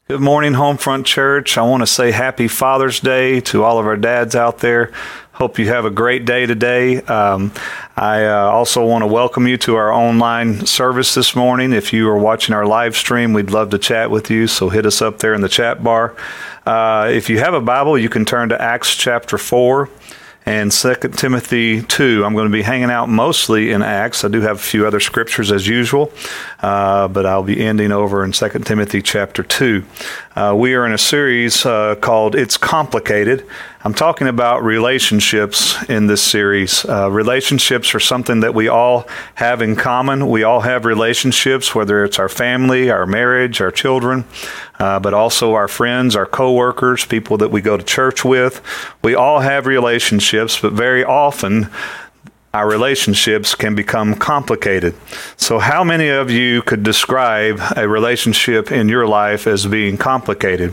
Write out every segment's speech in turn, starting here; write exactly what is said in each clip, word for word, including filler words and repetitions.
Good morning, Homefront Church. I want to say happy Father's Day to all of our dads out there. Hope you have a great day today. Um, I uh, also want to welcome you to our online service this morning. If you are watching our live stream, we'd love to chat with you, so hit us up there in the chat bar. Uh, if you have a Bible, you can turn to Acts chapter four. And Second Timothy two. I'm going to be hanging out mostly in Acts. I do have a few other scriptures as usual, uh, but I'll be ending over in Second Timothy chapter two. Uh, we are in a series uh, called It's Complicated. I'm talking about relationships in this series. Uh, relationships are something that we all have in common. We all have relationships, whether it's our family, our marriage, our children, uh, but also our friends, our coworkers, people that we go to church with. We all have relationships, but very often our relationships can become complicated. So how many of you could describe a relationship in your life as being complicated?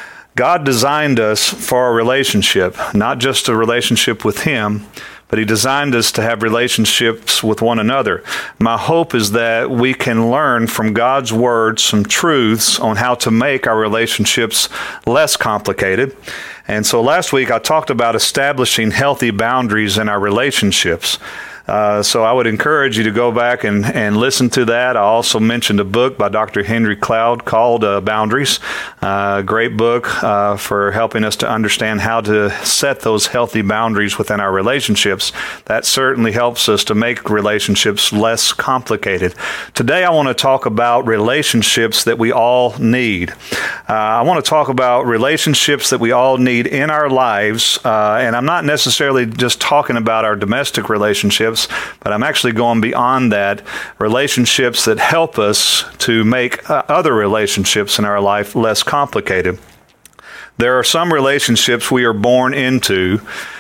God designed us for a relationship, not just a relationship with Him, but He designed us to have relationships with one another. My hope is that we can learn from God's Word some truths on how to make our relationships less complicated. And so last week I talked about establishing healthy boundaries in our relationships. Uh, so I would encourage you to go back and, and listen to that. I also mentioned a book by Doctor Henry Cloud called uh, Boundaries. Uh, great book uh, for helping us to understand how to set those healthy boundaries within our relationships. That certainly helps us to make relationships less complicated. Today I want to talk about relationships that we all need. Uh, I want to talk about relationships that we all need in our lives, uh, and I'm not necessarily just talking about our domestic relationships, but I'm actually going beyond that, relationships that help us to make uh, other relationships in our life less complicated. There are some relationships we are born into,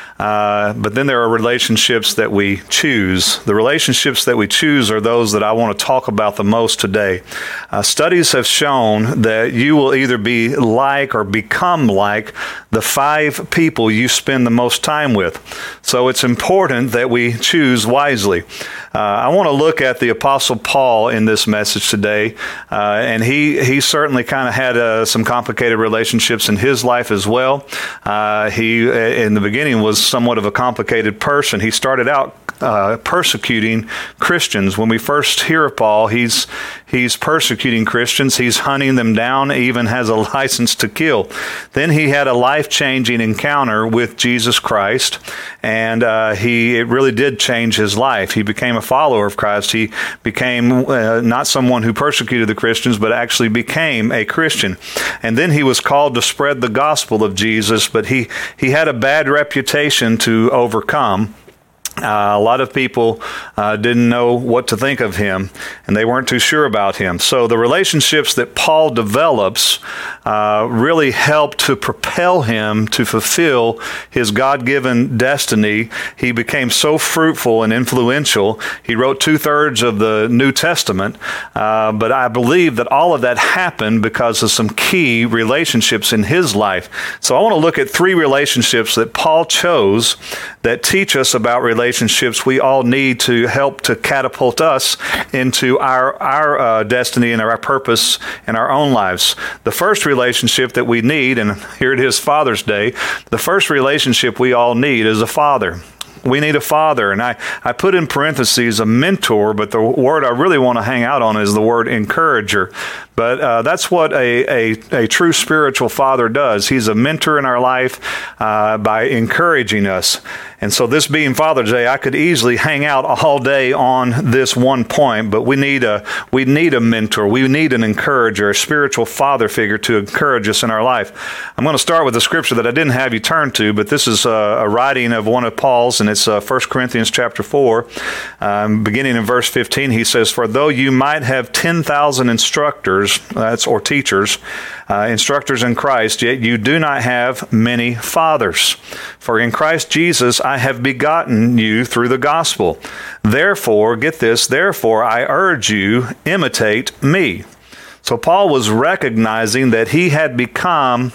Uh, but then there are relationships that we choose. The relationships that we choose are those that I want to talk about the most today. Uh, studies have shown that you will either be like or become like the five people you spend the most time with. So it's important that we choose wisely. Uh, I want to look at the Apostle Paul in this message today, uh, and he, he certainly kind of had uh, some complicated relationships in his life as well. Uh, he, in the beginning, was somewhat of a complicated person. He started out uh, persecuting Christians. When we first hear of Paul, he's he's persecuting Christians. He's hunting them down, even has a license to kill. Then he had a life-changing encounter with Jesus Christ, and uh, he it really did change his life. He became a follower of Christ. He became uh, not someone who persecuted the Christians, but actually became a Christian. And then he was called to spread the gospel of Jesus, but he, he had a bad reputation to overcome. Uh, a lot of people uh, didn't know what to think of him, and they weren't too sure about him. So the relationships that Paul develops uh, really help to propel him to fulfill his God-given destiny. He became so fruitful and influential. He wrote two-thirds of the New Testament, uh, but I believe that all of that happened because of some key relationships in his life. So I want to look at three relationships that Paul chose that teach us about relationships relationships we all need to help to catapult us into our our uh, destiny and our purpose in our own lives. The first relationship that we need, and here it is, Father's Day, the first relationship we all need is a father. We need a father, and I, I put in parentheses a mentor, but the word I really want to hang out on is the word encourager. But uh, that's what a, a, a true spiritual father does. He's a mentor in our life uh, by encouraging us. And so this being Father's Day, I could easily hang out all day on this one point, but we need a we need a mentor. We need an encourager, a spiritual father figure to encourage us in our life. I'm going to start with a scripture that I didn't have you turn to, but this is a, a writing of one of Paul's, and it's uh, First Corinthians chapter four, um, beginning in verse fifteen. He says, "For though you might have ten thousand instructors," that's or teachers, uh, instructors in Christ, yet you do not have many fathers. For in Christ Jesus I have begotten you through the gospel. Therefore, get this, therefore I urge you, imitate me." So Paul was recognizing that he had become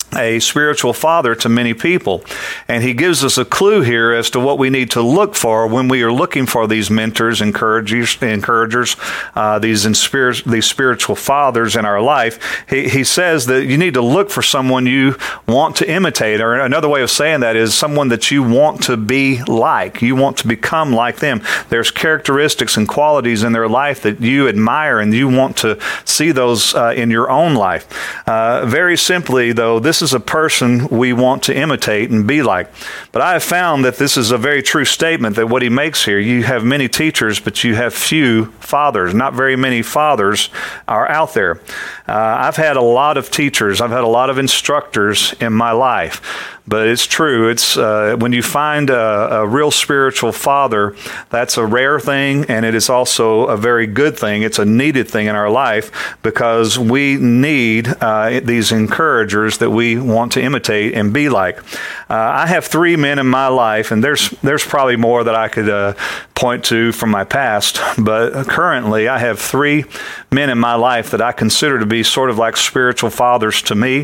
a spiritual father to many people. And he gives us a clue here as to what we need to look for when we are looking for these mentors, encouragers, encouragers uh, these, in spirit, these spiritual fathers in our life. He, he says that you need to look for someone you want to imitate, or another way of saying that is someone that you want to be like. You want to become like them. There's characteristics and qualities in their life that you admire, and you want to see those uh, in your own life. Uh, very simply, though, this This is a person we want to imitate and be like. But I have found that this is a very true statement, that what he makes here, you have many teachers, but you have few fathers. Not very many fathers are out there. Uh, I've had a lot of teachers. I've had a lot of instructors in my life. But it's true. It's uh, when you find a, a real spiritual father, that's a rare thing, and it is also a very good thing. It's a needed thing in our life, because we need uh, these encouragers that we want to imitate and be like. Uh, I have three men in my life, and there's there's probably more that I could uh, point to from my past, but currently I have three men in my life that I consider to be sort of like spiritual fathers to me.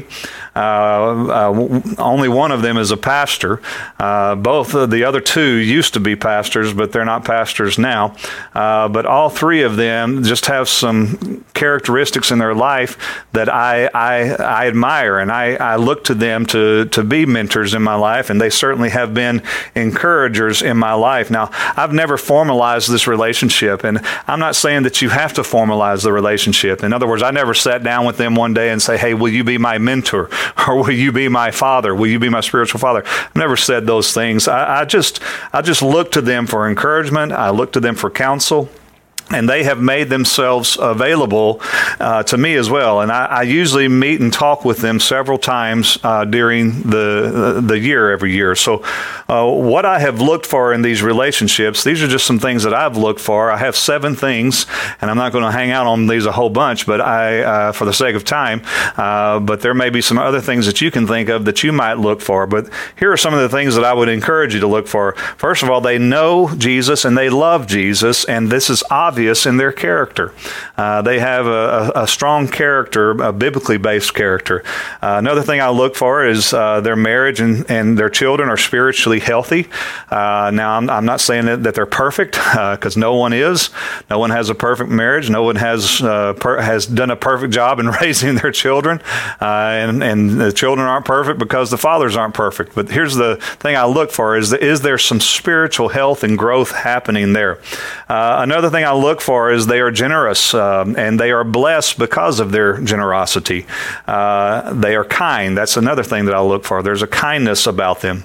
Uh, uh, only one of them is a pastor. Uh, both of the other two used to be pastors, but they're not pastors now. Uh, but all three of them just have some characteristics in their life that I I, I admire, and I, I look to them to, to be mentors in my life, and they certainly have been encouragers in my life. Now, I've never formalized this relationship, and I'm not saying that you have to formalize the relationship. In other words, I never sat down with them one day and say, hey, will you be my mentor? Or will you be my father? Will you be my spiritual father? I've never said those things. I, I just I just look to them for encouragement. I look to them for counsel. And they have made themselves available uh, to me as well. And I, I usually meet and talk with them several times uh, during the the year, every year. So uh, what I have looked for in these relationships, these are just some things that I've looked for. I have seven things, and I'm not going to hang out on these a whole bunch, but I, uh, for the sake of time, uh, but there may be some other things that you can think of that you might look for. But here are some of the things that I would encourage you to look for. First of all, they know Jesus and they love Jesus, and this is obvious in their character. Uh, they have a, a, a strong character, a biblically based character. Uh, another thing I look for is uh, their marriage and, and their children are spiritually healthy. Uh, now, I'm, I'm not saying that, that they're perfect, because uh, no one is. No one has a perfect marriage. No one has uh, per, has done a perfect job in raising their children. Uh, and, and the children aren't perfect because the fathers aren't perfect. But here's the thing I look for, is, is there some spiritual health and growth happening there? Uh, another thing I look for is they are generous, um, and they are blessed because of their generosity. Uh, they are kind. That's another thing that I look for. There's a kindness about them.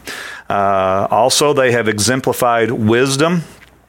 Uh, also, they have exemplified wisdom.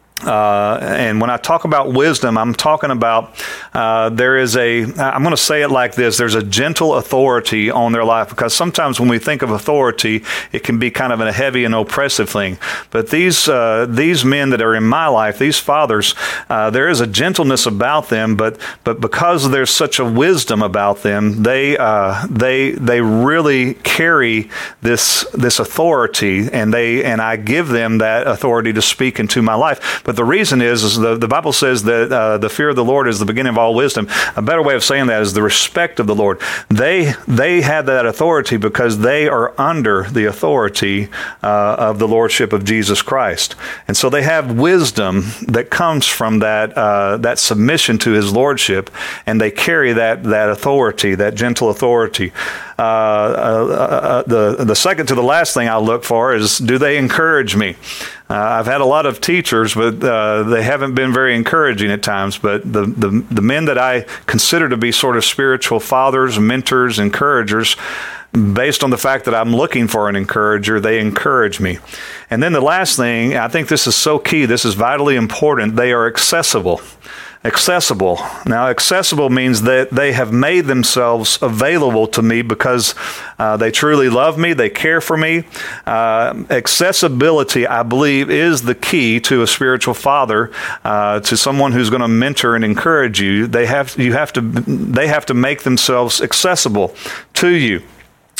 Uh, and when I talk about wisdom, I'm talking about uh, there is a, I'm going to say it like this, there's a gentle authority on their life, because sometimes when we think of authority, it can be kind of a heavy and oppressive thing. But these uh, these men that are in my life, these fathers, uh, there is a gentleness about them, but but because there's such a wisdom about them, they uh, they they really carry this this authority, and they and I give them that authority to speak into my life. But the reason is, is the, the Bible says that uh, the fear of the Lord is the beginning of all wisdom. A better way of saying that is the respect of the Lord. They they have that authority because they are under the authority uh, of the Lordship of Jesus Christ. And so they have wisdom that comes from that uh, that submission to His Lordship, and they carry that that authority, that gentle authority. Uh, uh, uh, the the second to the last thing I look for is, do they encourage me? Uh, I've had a lot of teachers, but uh, they haven't been very encouraging at times. But the, the the men that I consider to be sort of spiritual fathers, mentors, encouragers, based on the fact that I'm looking for an encourager, they encourage me. And then the last thing, I think this is so key, this is vitally important, they are accessible. Accessible. Now, accessible means that they have made themselves available to me because uh, they truly love me, they care for me. Uh, accessibility, I believe, is the key to a spiritual father, uh, to someone who's going to mentor and encourage you. They have you have to they have to make themselves accessible to you.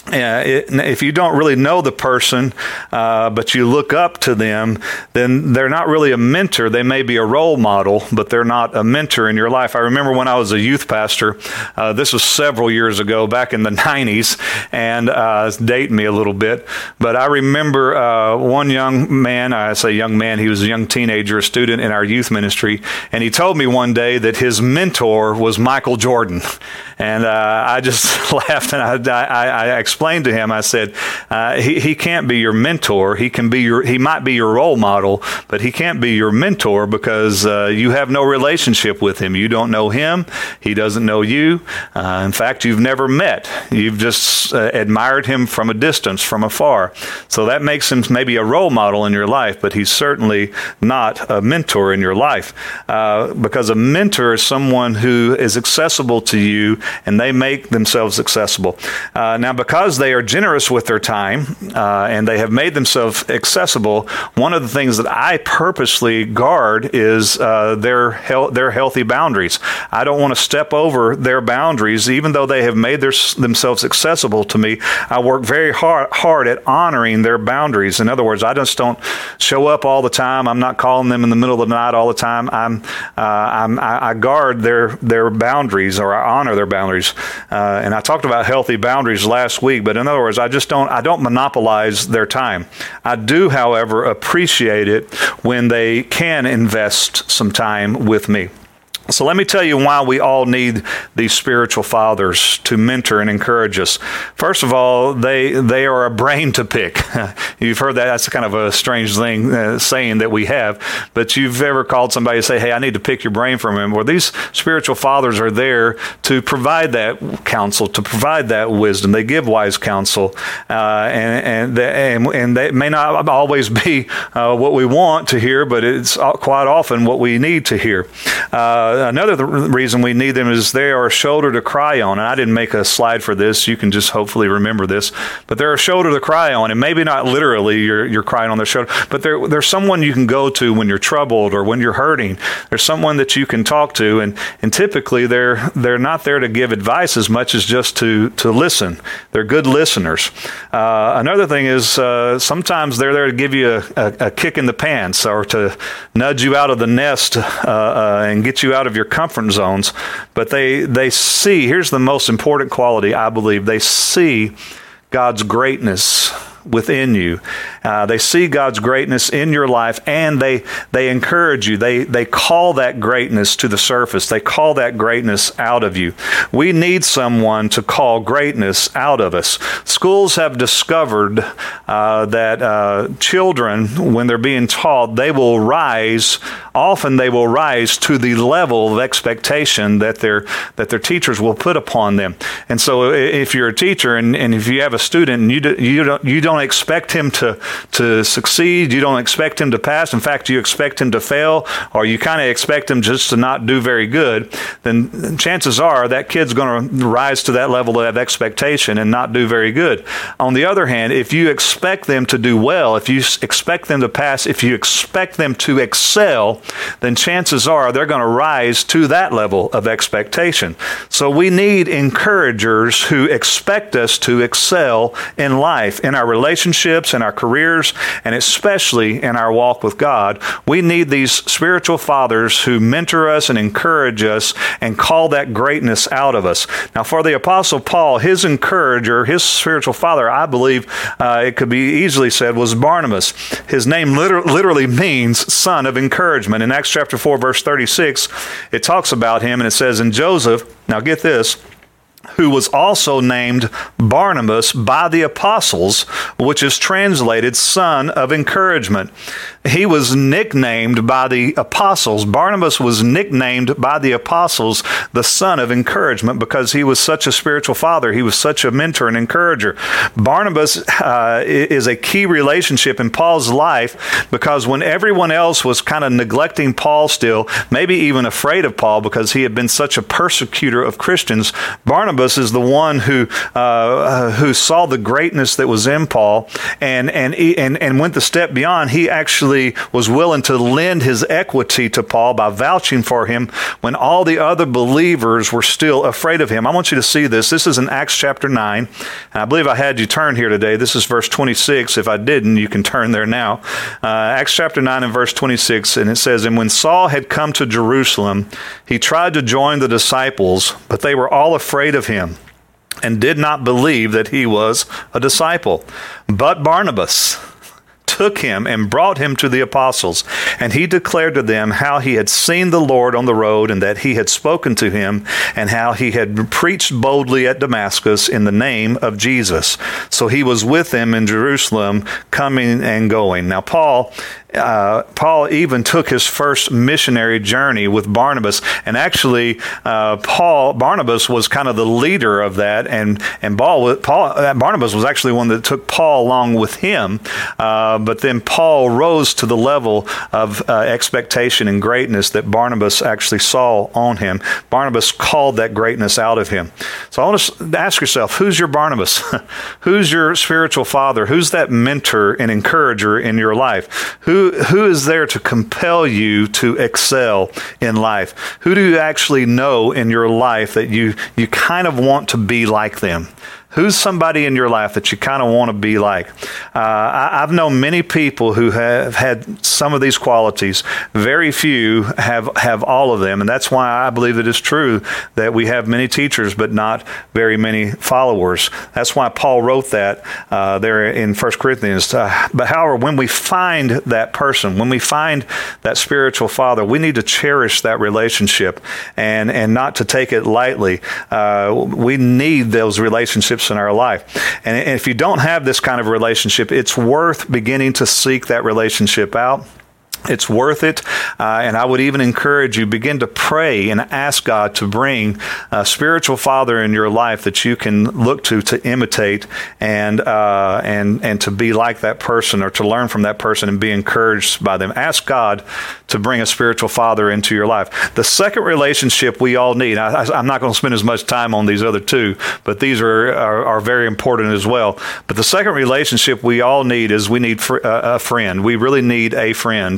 Uh, it, if you don't really know the person, uh, but you look up to them, then they're not really a mentor. They may be a role model, but they're not a mentor in your life. I remember when I was a youth pastor, uh, this was several years ago, back in the nineties, and uh, it's dating me a little bit, but I remember uh, one young man, I say young man, he was a young teenager, a student in our youth ministry, and he told me one day that his mentor was Michael Jordan. And uh, I just laughed, and I, I, I explained to him. I said, uh, he, he can't be your mentor. He can be your. He might be your role model, but he can't be your mentor because uh, you have no relationship with him. You don't know him. He doesn't know you. Uh, in fact, you've never met. You've just uh, admired him from a distance, from afar. So that makes him maybe a role model in your life, but he's certainly not a mentor in your life, uh, because a mentor is someone who is accessible to you, and they make themselves accessible. Uh, now, because they are generous with their time uh, and they have made themselves accessible, one of the things that I purposely guard is uh, their he- their healthy boundaries. I don't want to step over their boundaries, even though they have made their, themselves accessible to me. I work very hard, hard at honoring their boundaries. In other words, I just don't show up all the time. I'm not calling them in the middle of the night all the time. I'm, uh, I'm I, I guard their their boundaries, or I honor their boundaries. Uh, and I talked about healthy boundaries last week, but in other words, I just don't, I don't monopolize their time. I do, however, appreciate it when they can invest some time with me. So let me tell you why we all need these spiritual fathers to mentor and encourage us. First of all, they they are a brain to pick. You've heard that. That's kind of a strange thing, uh, saying that we have. But you've ever called somebody and say, hey, I need to pick your brain from him. Well, these spiritual fathers are there to provide that counsel, to provide that wisdom. They give wise counsel. Uh, and, and, and, and that may not always be uh, what we want to hear, but it's quite often what we need to hear. Uh, Another th- reason we need them is they are a shoulder to cry on. And I didn't make a slide for this. You can just hopefully remember this. But they're a shoulder to cry on. And maybe not literally you're you're crying on their shoulder, but they're, they're someone you can go to when you're troubled or when you're hurting. There's someone that you can talk to. And, and typically they're they're not there to give advice as much as just to, to listen. They're good listeners. Uh, another thing is uh, sometimes they're there to give you a, a, a kick in the pants, or to nudge you out of the nest uh, uh, and get you out of your comfort zones. But they they see, here's the most important quality, I believe, they see God's greatness within you. Uh, they see God's greatness in your life, and they they encourage you. They they call that greatness to the surface. They call that greatness out of you. We need someone to call greatness out of us. Schools have discovered uh, that uh, children, when they're being taught, they will rise. Often they will rise to the level of expectation that their that their teachers will put upon them. And so, if you're a teacher and, and if you have a student and you do, you don't you don't expect him to to succeed, you don't expect him to pass. In fact, you expect him to fail, or you kind of expect him just to not do very good, then chances are that kid's going to rise to that level of expectation and not do very good. On the other hand, if you expect them to do well, if you expect them to pass, if you expect them to excel, then chances are they're going to rise to that level of expectation. So we need encouragers who expect us to excel in life, in our relationships, in our careers, and especially in our walk with God. We need these spiritual fathers who mentor us and encourage us and call that greatness out of us. Now, for the Apostle Paul, his encourager, his spiritual father, I believe uh, it could be easily said, was Barnabas. His name liter- literally means son of encouragement. In Acts chapter four, verse thirty-six, it talks about him, and it says, "And Joseph," now get this, "who was also named Barnabas by the apostles," which is translated son of encouragement. He was nicknamed by the apostles. Barnabas was nicknamed by the apostles the son of encouragement because he was such a spiritual father. He was such a mentor and encourager. Barnabas uh, is a key relationship in Paul's life because when everyone else was kind of neglecting Paul still, maybe even afraid of Paul because he had been such a persecutor of Christians, Barnabas Barnabas is the one who uh, who saw the greatness that was in Paul, and and and and went the step beyond. He actually was willing to lend his equity to Paul by vouching for him when all the other believers were still afraid of him. I want you to see this. This is in Acts chapter nine, and I believe I had you turn here today. This is verse twenty-six. If I didn't, you can turn there now. Uh, Acts chapter nine and verse twenty-six, and it says, "And when Saul had come to Jerusalem, he tried to join the disciples, but they were all afraid of him and did not believe that he was a disciple. But Barnabas took him and brought him to the apostles, and he declared to them how he had seen the Lord on the road, and that he had spoken to him, and how he had preached boldly at Damascus in the name of Jesus. So he was with them in Jerusalem, coming and going." Now, Paul Uh, Paul even took his first missionary journey with Barnabas, and actually, uh, Paul Barnabas was kind of the leader of that, and and Paul, Paul uh, Barnabas was actually one that took Paul along with him. Uh, but then Paul rose to the level of uh, expectation and greatness that Barnabas actually saw on him. Barnabas called that greatness out of him. So I want to ask yourself, who's your Barnabas? Who's your spiritual father? Who's that mentor and encourager in your life? Who Who is there to compel you to excel in life? Who do you actually know in your life that you, you kind of want to be like them? Who's somebody in your life that you kind of want to be like? Uh, I, I've known many people who have had some of these qualities. Very few have, have all of them. And that's why I believe it is true that we have many teachers, but not very many followers. That's why Paul wrote that uh, there in First Corinthians. Uh, but however, when we find that person, when we find that spiritual father, we need to cherish that relationship and, and not to take it lightly. Uh, we need those relationships in our life. And if you don't have this kind of relationship, it's worth beginning to seek that relationship out. It's worth it. Uh, and I would even encourage you, begin to pray and ask God to bring a spiritual father in your life that you can look to to imitate and uh, and and to be like that person, or to learn from that person and be encouraged by them. Ask God to bring a spiritual father into your life. The second relationship we all need, I, I'm not going to spend as much time on these other two, but these are, are, are very important as well. But the second relationship we all need is we need fr- uh, a friend. We really need a friend.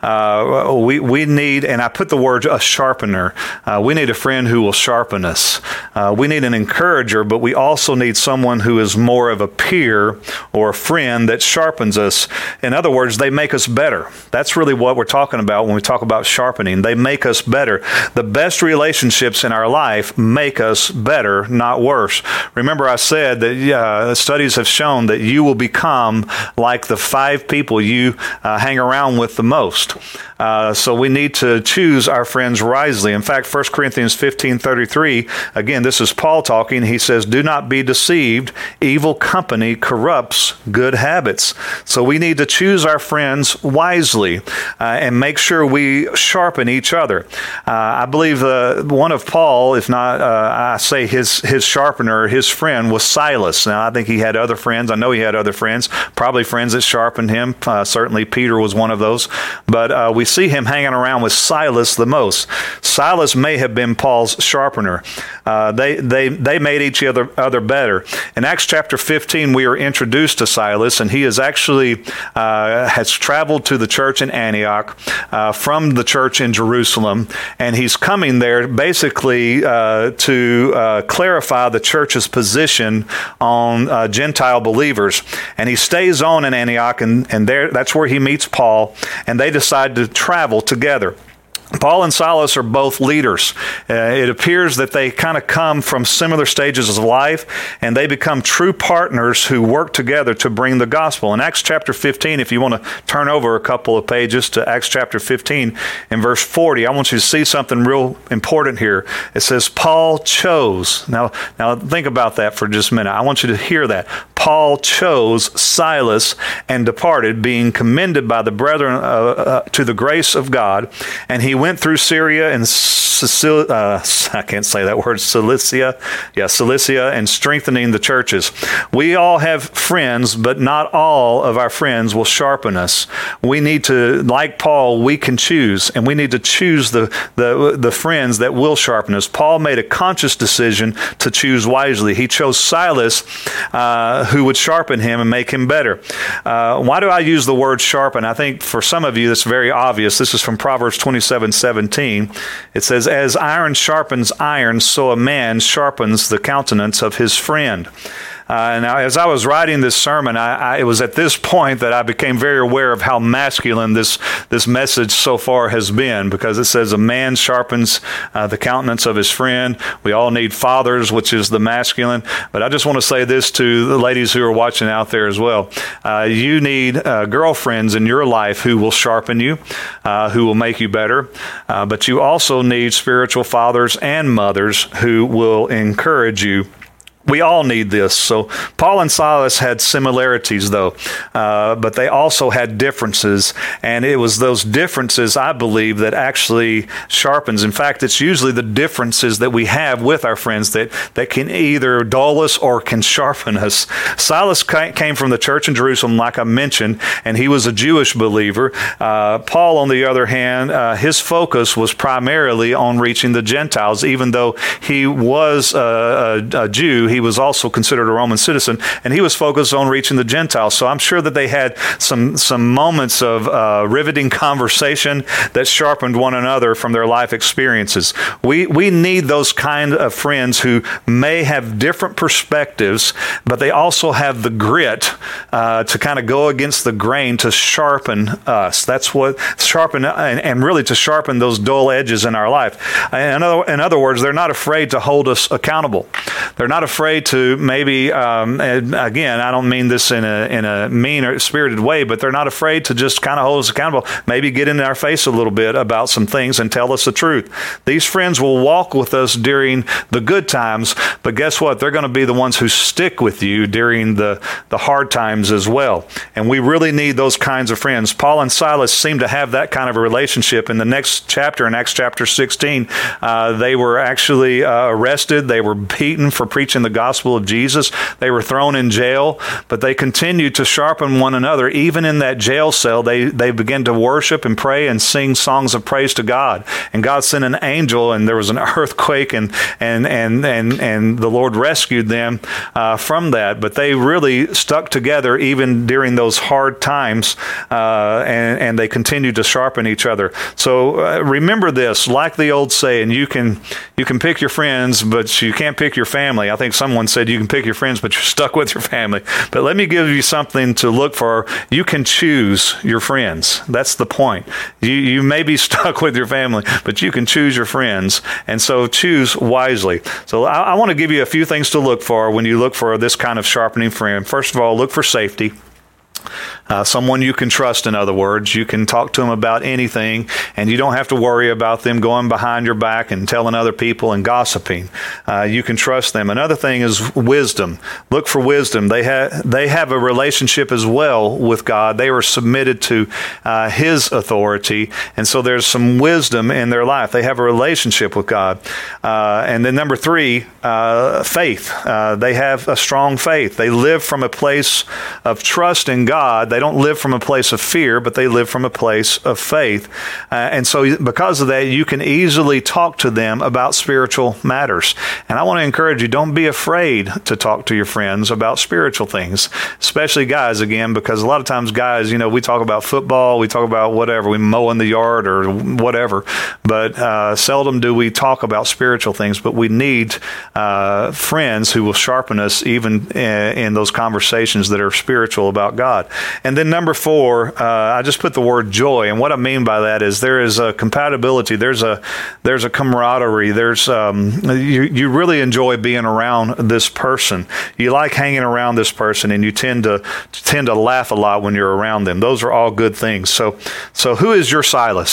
Uh, we we need, and I put the word a sharpener. Uh, we need a friend who will sharpen us. Uh, we need an encourager, but we also need someone who is more of a peer or a friend that sharpens us. In other words, they make us better. That's really what we're talking about when we talk about sharpening. They make us better. The best relationships in our life make us better, not worse. Remember, I said that uh, studies have shown that you will become like the five people you uh, hang around with the most. Uh, so we need to choose our friends wisely. In fact, First Corinthians fifteen thirty-three, again, this is Paul talking. He says, "Do not be deceived. Evil company corrupts good habits." So we need to choose our friends wisely uh, and make sure we sharpen each other. Uh, I believe uh, one of Paul, if not, uh, I say his, his sharpener, his friend was Silas. Now, I think he had other friends. I know he had other friends, probably friends that sharpened him. Uh, certainly Peter was one of those. But uh, we see him hanging around with Silas the most. Silas may have been Paul's sharpener. Uh, they they they made each other other better. In Acts chapter fifteen, we are introduced to Silas, and he is actually uh, has traveled to the church in Antioch uh, from the church in Jerusalem, and he's coming there basically uh, to uh, clarify the church's position on uh, Gentile believers. And he stays on in Antioch, and and there that's where he meets Paul. And they decide to travel together. Paul and Silas are both leaders. Uh, it appears that they kind of come from similar stages of life, and they become true partners who work together to bring the gospel. In Acts chapter fifteen, if you want to turn over a couple of pages to Acts chapter fifteen, in verse forty, I want you to see something real important here. It says, Paul chose. Now, now think about that for just a minute. I want you to hear that. Paul chose Silas and departed, being commended by the brethren uh, uh, to the grace of God. And he went through Syria and Sicilia, uh, I can't say that word, Cilicia, yeah, Cilicia, and strengthening the churches. We all have friends, but not all of our friends will sharpen us. We need to, like Paul, we can choose, and we need to choose the, the, the friends that will sharpen us. Paul made a conscious decision to choose wisely. He chose Silas, uh, who would sharpen him and make him better. Uh, why do I use the word sharpen? I think for some of you, that's very obvious. This is from Proverbs twenty-seven seventeen. It says, as iron sharpens iron, so a man sharpens the countenance of his friend. Uh, now, as I was writing this sermon, I, I, it was at this point that I became very aware of how masculine this this message so far has been, because it says a man sharpens uh, the countenance of his friend. We all need fathers, which is the masculine. But I just want to say this to the ladies who are watching out there as well. Uh, you need uh, girlfriends in your life who will sharpen you, uh, who will make you better. Uh, but you also need spiritual fathers and mothers who will encourage you. We all need this. So Paul and Silas had similarities, though, uh, but they also had differences, and it was those differences, I believe, that actually sharpens. In fact, it's usually the differences that we have with our friends that, that can either dull us or can sharpen us. Silas came from the church in Jerusalem, like I mentioned, and he was a Jewish believer. Uh, Paul, on the other hand, uh, his focus was primarily on reaching the Gentiles. Even though he was a, a, a Jew, he was also considered a Roman citizen, and he was focused on reaching the Gentiles. So I'm sure that they had some some moments of uh, riveting conversation that sharpened one another from their life experiences. We we need those kind of friends who may have different perspectives, but they also have the grit uh, to kind of go against the grain to sharpen us. That's what sharpen and, and really to sharpen those dull edges in our life. In other, in other words, they're not afraid to hold us accountable. They're not afraid to maybe, um, again, I don't mean this in a in a mean or spirited way, but they're not afraid to just kind of hold us accountable, maybe get in our face a little bit about some things and tell us the truth. These friends will walk with us during the good times, but guess what? They're going to be the ones who stick with you during the, the hard times as well. And we really need those kinds of friends. Paul and Silas seem to have that kind of a relationship. In the next chapter, in Acts chapter sixteen, uh, they were actually uh, arrested. They were beaten for preaching the gospel of Jesus. They were thrown in jail, but they continued to sharpen one another. Even in that jail cell, they, they began to worship and pray and sing songs of praise to God. And God sent an angel, and there was an earthquake, and and and and, and the Lord rescued them uh, from that. But they really stuck together even during those hard times, uh, and, and they continued to sharpen each other. So uh, remember this, like the old saying, you can you can pick your friends, but you can't pick your family. I think someone said you can pick your friends, but you're stuck with your family. But let me give you something to look for. You can choose your friends. That's the point. You you may be stuck with your family, but you can choose your friends. And so choose wisely. So I, I want to give you a few things to look for when you look for this kind of sharpening friend. First of all, look for safety. Uh, someone you can trust, in other words. You can talk to them about anything, and you don't have to worry about them going behind your back and telling other people and gossiping. Uh, you can trust them. Another thing is wisdom. Look for wisdom. They have they have a relationship as well with God. They were submitted to uh, His authority, and so there's some wisdom in their life. They have a relationship with God. Uh, and then number three, uh, faith. Uh, they have a strong faith. They live from a place of trust in God. God. They don't live from a place of fear, but they live from a place of faith. Uh, and so because of that, you can easily talk to them about spiritual matters. And I want to encourage you, don't be afraid to talk to your friends about spiritual things, especially guys, again, because a lot of times guys, you know, we talk about football, we talk about whatever, we mow in the yard or whatever, but uh, seldom do we talk about spiritual things. But we need uh, friends who will sharpen us even in, in those conversations that are spiritual about God. And then number four, uh, I just put the word joy. And what I mean by that is there is a compatibility. There's a there's a camaraderie. There's um, you, you really enjoy being around this person. You like hanging around this person, and you tend to tend to laugh a lot when you're around them. Those are all good things. So so who is your Silas?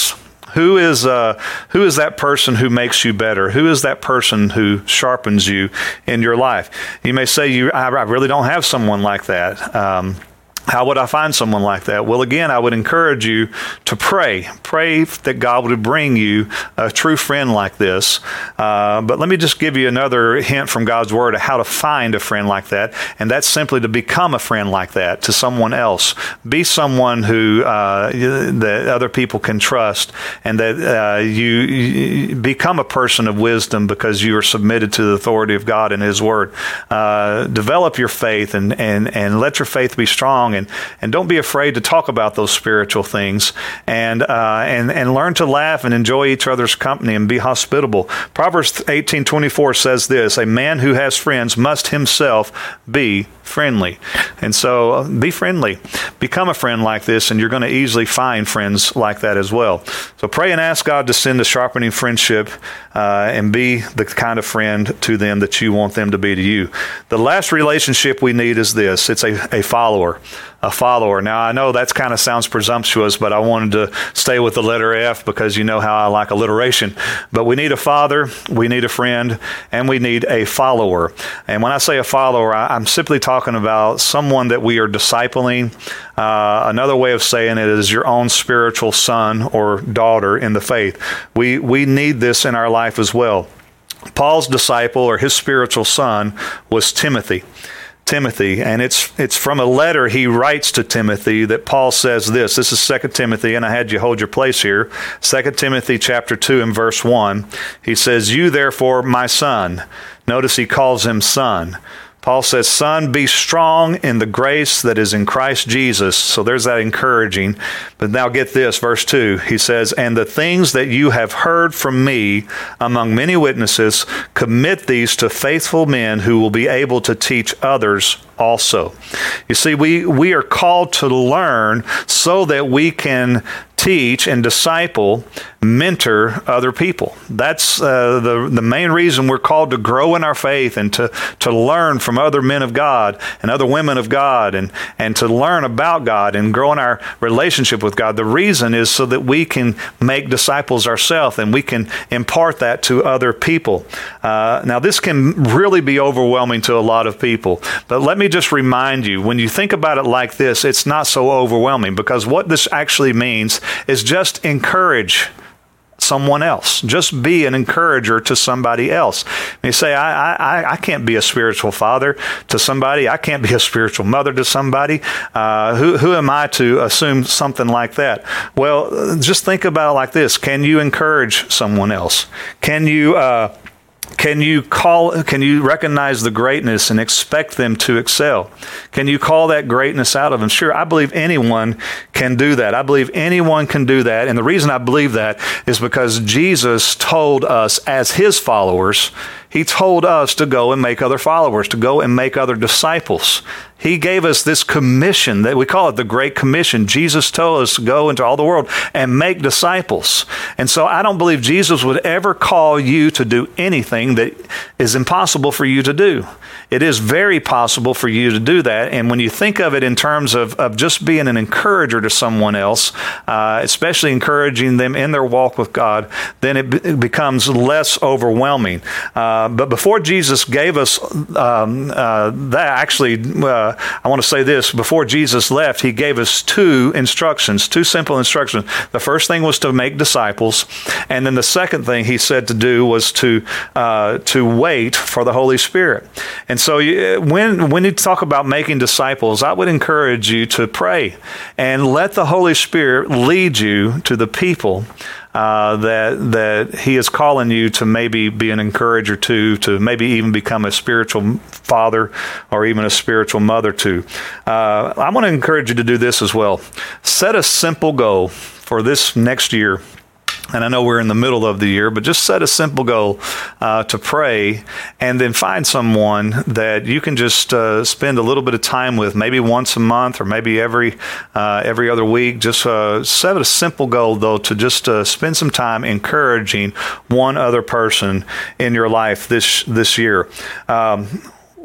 Who is uh, who is that person who makes you better? Who is that person who sharpens you in your life? You may say, "You, I, I really don't have someone like that." Um, How would I find someone like that? Well, again, I would encourage you to pray. Pray that God would bring you a true friend like this. Uh, but let me just give you another hint from God's Word of how to find a friend like that, and that's simply to become a friend like that to someone else. Be someone who uh, that other people can trust, and that uh, you, you become a person of wisdom because you are submitted to the authority of God and His Word. Uh, develop your faith and, and, and let your faith be strong. And, and don't be afraid to talk about those spiritual things, and uh, and and learn to laugh and enjoy each other's company and be hospitable. Proverbs eighteen twenty-four says this: "A man who has friends must himself be friendly." And so uh, be friendly. Become a friend like this, and you're going to easily find friends like that as well. So pray and ask God to send a sharpening friendship uh, and be the kind of friend to them that you want them to be to you. The last relationship we need is this. It's a, a follower. A follower. Now, I know that kind of sounds presumptuous, but I wanted to stay with the letter F because you know how I like alliteration. But we need a father, we need a friend, and we need a follower. And when I say a follower, I, I'm simply talking about someone that we are discipling. Uh, another way of saying it is your own spiritual son or daughter in the faith. We, we need this in our life as well. Paul's disciple or his spiritual son was Timothy. Timothy, and it's it's from a letter he writes to Timothy that Paul says this. This is Second Timothy, and I had you hold your place here. Second Timothy chapter two and verse one. He says, "You therefore, my son." Notice he calls him son. Paul says, "Son, be strong in the grace that is in Christ Jesus." So there's that encouraging. But now get this, verse two. He says, "And the things that you have heard from me among many witnesses, commit these to faithful men who will be able to teach others also." You see, we, we are called to learn so that we can teach and disciple, mentor other people. That's uh, the the main reason we're called to grow in our faith and to to learn from other men of God and other women of God, and and to learn about God and grow in our relationship with God. The reason is so that we can make disciples ourselves and we can impart that to other people. Uh, now, this can really be overwhelming to a lot of people, but let me just remind you, when you think about it like this, it's not so overwhelming, because what this actually means is just encourage someone else. Just be an encourager to somebody else. You say, I, I, I can't be a spiritual father to somebody. I can't be a spiritual mother to somebody. Uh, who, who am I to assume something like that? Well, just think about it like this. Can you encourage someone else? Can you... Uh, Can you call? Can you recognize the greatness and expect them to excel? Can you call that greatness out of them? Sure, I believe anyone can do that. I believe anyone can do that. And the reason I believe that is because Jesus told us as his followers, he told us to go and make other followers, to go and make other disciples. He gave us this commission that we call it the Great Commission. Jesus told us to go into all the world and make disciples. And so I don't believe Jesus would ever call you to do anything that is impossible for you to do. It is very possible for you to do that. And when you think of it in terms of, of just being an encourager to someone else, uh, especially encouraging them in their walk with God, then it, be, it becomes less overwhelming. Uh, but before Jesus gave us um, uh, that, actually, uh, I want to say this. Before Jesus left, he gave us two instructions, two simple instructions. The first thing was to make disciples. And then the second thing he said to do was to uh, to wait for the Holy Spirit. And so you, when, when you talk about making disciples, I would encourage you to pray and let the Holy Spirit lead you to the people Uh, that that he is calling you to maybe be an encourager to, to maybe even become a spiritual father or even a spiritual mother to. Uh, I want to encourage you to do this as well. Set a simple goal for this next year. And I know we're in the middle of the year, but just set a simple goal uh, to pray, and then find someone that you can just uh, spend a little bit of time with, maybe once a month or maybe every uh, every other week. Just uh, set a simple goal, though, to just uh, spend some time encouraging one other person in your life this this year. Um,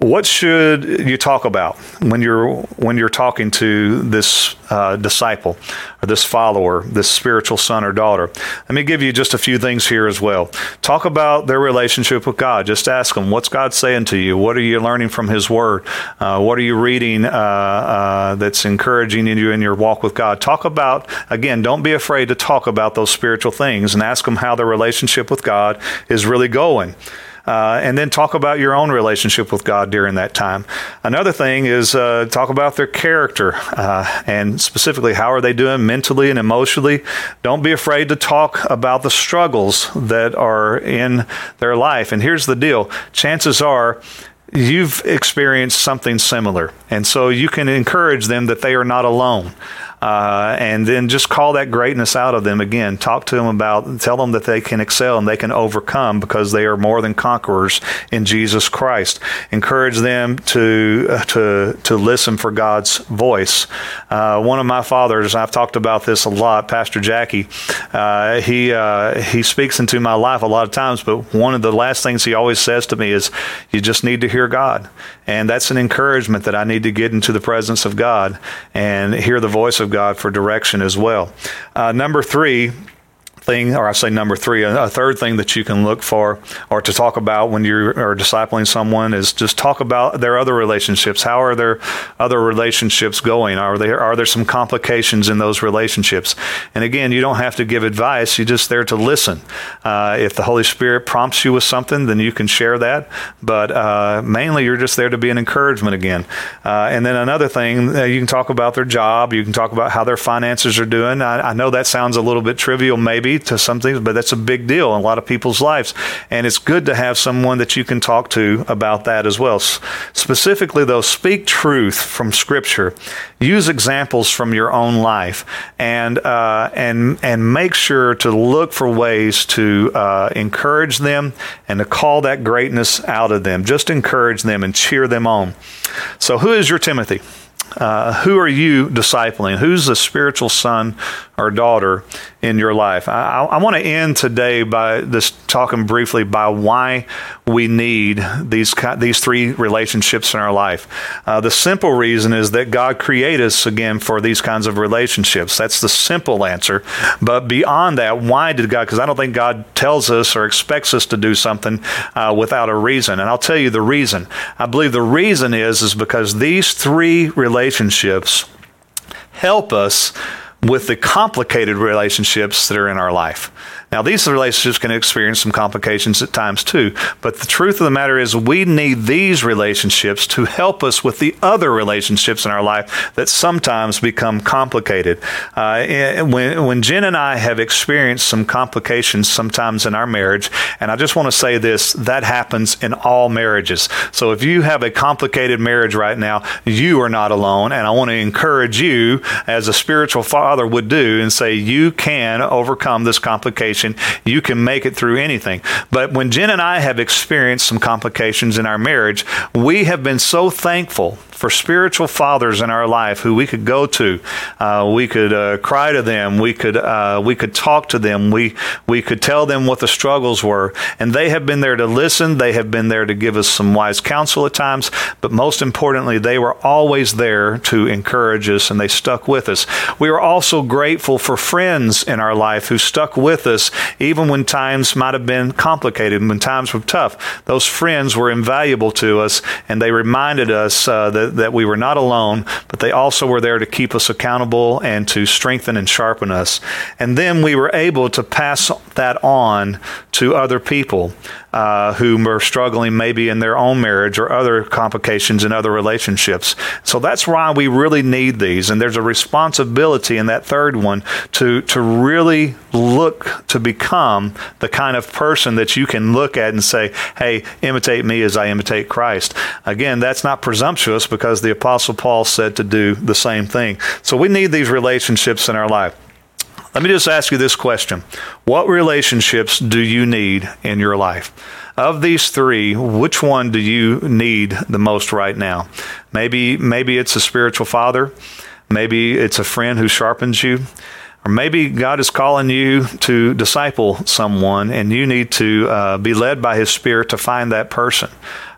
what should you talk about when you're when you're talking to this uh, disciple or this follower, this spiritual son or daughter? Let me give you just a few things here as well. Talk about their relationship with God. Just ask them, what's God saying to you? What are you learning from His Word? Uh, what are you reading uh, uh, that's encouraging you in your walk with God? Talk about, again, don't be afraid to talk about those spiritual things and ask them how their relationship with God is really going. Uh, and then talk about your own relationship with God during that time. Another thing is uh, talk about their character uh, and specifically how are they doing mentally and emotionally. Don't be afraid to talk about the struggles that are in their life. And here's the deal. Chances are you've experienced something similar. And so you can encourage them that they are not alone. Uh, and then just call that greatness out of them again. Talk to them about, tell them that they can excel and they can overcome because they are more than conquerors in Jesus Christ. Encourage them to uh, to to listen for God's voice. Uh, one of my fathers, I've talked about this a lot, Pastor Jackie. Uh, he uh, he speaks into my life a lot of times, but one of the last things he always says to me is, "You just need to hear God," and that's an encouragement that I need to get into the presence of God and hear the voice of God for direction as well. Uh, number three thing, or I say number three, a, a third thing that you can look for or to talk about when you are discipling someone is just talk about their other relationships. How are their other relationships going? Are there are there some complications in those relationships? And again, you don't have to give advice. You're just there to listen. Uh, if the Holy Spirit prompts you with something, then you can share that. But uh, mainly, you're just there to be an encouragement again. Uh, and then another thing, uh, you can talk about their job. You can talk about how their finances are doing. I, I know that sounds a little bit trivial, maybe, to some things, but that's a big deal in a lot of people's lives. And it's good to have someone that you can talk to about that as well. S- specifically, though, speak truth from Scripture. Use examples from your own life, and uh, and and make sure to look for ways to uh, encourage them and to call that greatness out of them. Just encourage them and cheer them on. So, who is your Timothy? Uh, who are you discipling? Who's the spiritual son or daughter in your life? I, I want to end today by just talking briefly by why we need these these three relationships in our life. Uh, the simple reason is that God created us again for these kinds of relationships. That's the simple answer. But beyond that, why did God? Because I don't think God tells us or expects us to do something uh, without a reason. And I'll tell you the reason. I believe the reason is is because these three relationships help us with the complicated relationships that are in our life. Now, these relationships can experience some complications at times too, but the truth of the matter is we need these relationships to help us with the other relationships in our life that sometimes become complicated. Uh, when, when Jen and I have experienced some complications sometimes in our marriage, and I just want to say this, that happens in all marriages. So if you have a complicated marriage right now, you are not alone, and I want to encourage you as a spiritual father would do and say you can overcome this complication. You can make it through anything. But when Jen and I have experienced some complications in our marriage, we have been so thankful for spiritual fathers in our life who we could go to. Uh, we could uh, cry to them. We could uh, we could talk to them. We we could tell them what the struggles were. And they have been there to listen. They have been there to give us some wise counsel at times. But most importantly, they were always there to encourage us, and they stuck with us. We are also grateful for friends in our life who stuck with us even when times might have been complicated, when times were tough. Those friends were invaluable to us, and they reminded us uh, that, that we were not alone, but they also were there to keep us accountable and to strengthen and sharpen us. And then we were able to pass that on to other people uh, who were struggling maybe in their own marriage or other complications in other relationships. So that's why we really need these. And there's a responsibility in that third one to, to really look to become the kind of person that you can look at and say, hey, imitate me as I imitate Christ. Again, that's not presumptuous because the Apostle Paul said to do the same thing. So we need these relationships in our life. Let me just ask you this question. What relationships do you need in your life? Of these three, which one do you need the most right now? Maybe, maybe it's a spiritual father. Maybe it's a friend who sharpens you. Or maybe God is calling you to disciple someone and you need to uh, be led by His Spirit to find that person.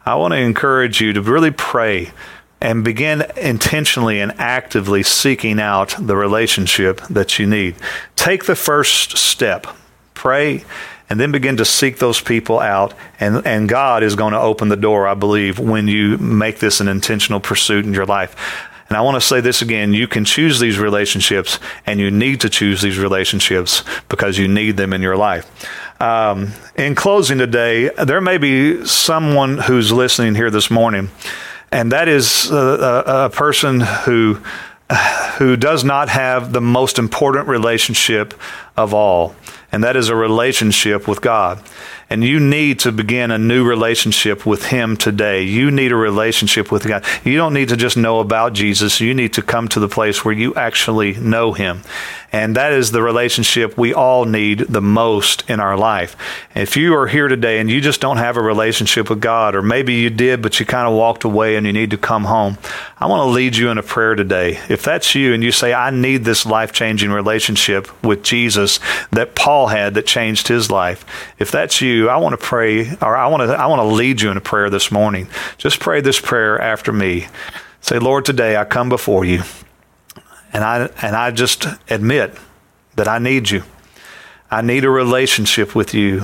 I want to encourage you to really pray and begin intentionally and actively seeking out the relationship that you need. Take the first step. Pray, and then begin to seek those people out. And, and God is going to open the door, I believe, when you make this an intentional pursuit in your life. And I want to say this again, you can choose these relationships, and you need to choose these relationships because you need them in your life. Um, in closing today, there may be someone who's listening here this morning, and that is a, a, a person who who does not have the most important relationship of all, and that is a relationship with God. And you need to begin a new relationship with Him today. You need a relationship with God. You don't need to just know about Jesus. You need to come to the place where you actually know Him. And that is the relationship we all need the most in our life. If you are here today and you just don't have a relationship with God, or maybe you did, but you kind of walked away and you need to come home, I want to lead you in a prayer today. If that's you and you say, I need this life-changing relationship with Jesus that Paul had that changed his life. If that's you, I want to pray, or I want to I want to lead you in a prayer this morning. Just pray this prayer after me. Say, Lord, today I come before you. And I and I just admit that I need you. I need a relationship with you.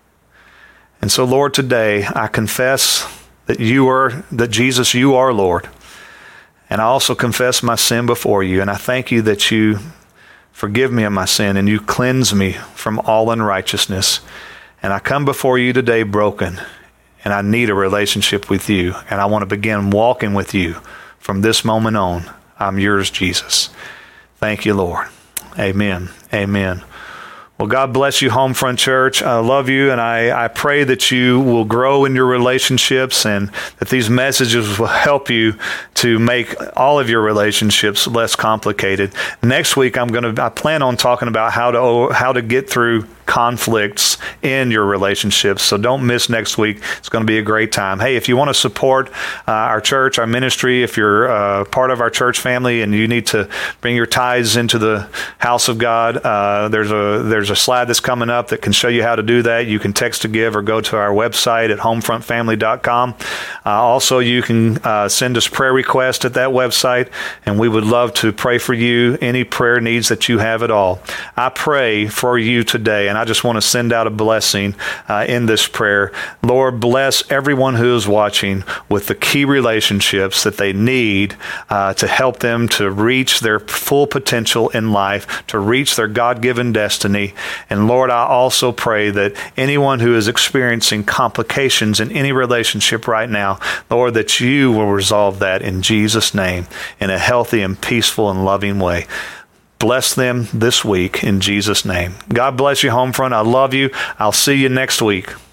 And so, Lord, today I confess that you are, that Jesus, you are Lord. And I also confess my sin before you. And I thank you that you forgive me of my sin and you cleanse me from all unrighteousness. And I come before you today broken. And I need a relationship with you. And I want to begin walking with you from this moment on. I'm yours, Jesus. Thank you, Lord. Amen. Amen. Well, God bless you, Homefront Church. I love you, and I, I pray that you will grow in your relationships and that these messages will help you to make all of your relationships less complicated. Next week, I'm going to I plan on talking about how to how to get through conflicts in your relationships. So don't miss next week. It's going to be a great time. Hey, if you want to support uh, our church, our ministry, if you're uh, part of our church family and you need to bring your tithes into the house of God, uh, there's a there's a slide that's coming up that can show you how to do that. You can text to give or go to our website at homefront family dot com. Uh, also, you can uh, send us prayer requests at that website, and we would love to pray for you, any prayer needs that you have at all. I pray for you today, and I just want to send out a blessing uh, in this prayer. Lord, bless everyone who is watching with the key relationships that they need uh, to help them to reach their full potential in life, to reach their God-given destiny. And Lord, I also pray that anyone who is experiencing complications in any relationship right now, Lord, that you will resolve that in Jesus' name in a healthy and peaceful and loving way. Bless them this week in Jesus' name. God bless you, Homefront. I love you. I'll see you next week.